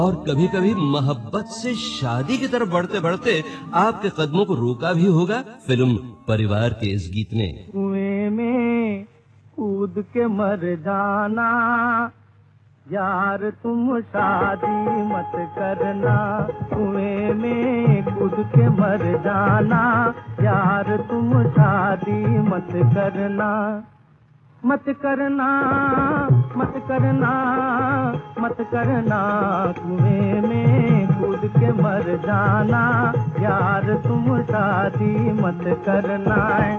और कभी कभी मोहब्बत से शादी की तरफ बढ़ते बढ़ते आपके कदमों को रोका भी होगा फिल्म परिवार के इस गीत ने। कुएं में कूद के मर जाना यार तुम शादी मत करना, कुएं में कूद के मर जाना यार तुम शादी मत करना। मत करना मत करना मत करना, कुएं में कूद के मर जाना यार तुम शादी मत करना।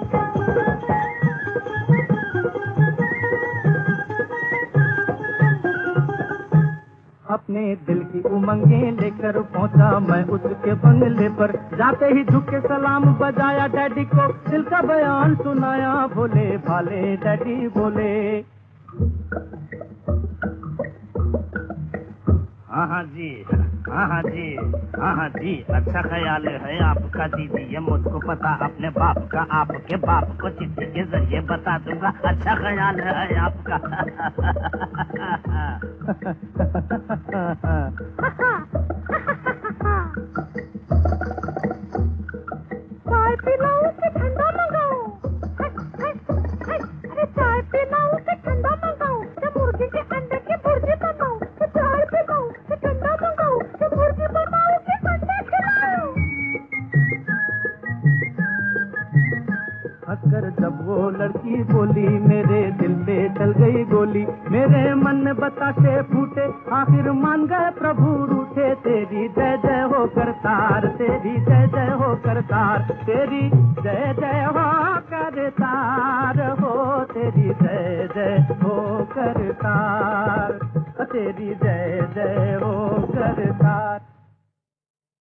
अपने दिल की उमंगे लेकर पहुंचा मैं उसके बंगले पर, जाते ही झुके सलाम बजाया डैडी को, दिल का बयान सुनाया भोले भाले डैडी बोले। हाँ जी, हाँ जी, हाँ जी, अच्छा ख्याल है आपका दीदी, ये मुझको पता अपने बाप का, आपके बाप को चिट्ठी के जरिए बता दूंगा। अच्छा ख्याल है आपका। चाय पिलाऊं कि ठंडा मंगाऊं? अरे चाय पिलाऊं कि ठंडा मंगाऊं? कि मुर्गी के अंडे की भुर्जी बनाऊं? कि चाय पिलाऊं कि ठंडा मंगाऊं? कि मुर्गी बनाऊं कि अंडे खिलाऊं? हंसकर जब वो लड़की बोली मेरे दिल पे चल गई गोली, मेरे मन में बतासे फूटे आखिर मान गए प्रभु रूठे। तेरी जय जय हो करतार, तेरी जय जय हो करतार, तेरी जय जय हो करतार हो, तेरी जय जय हो करतार, तेरी जय जय हो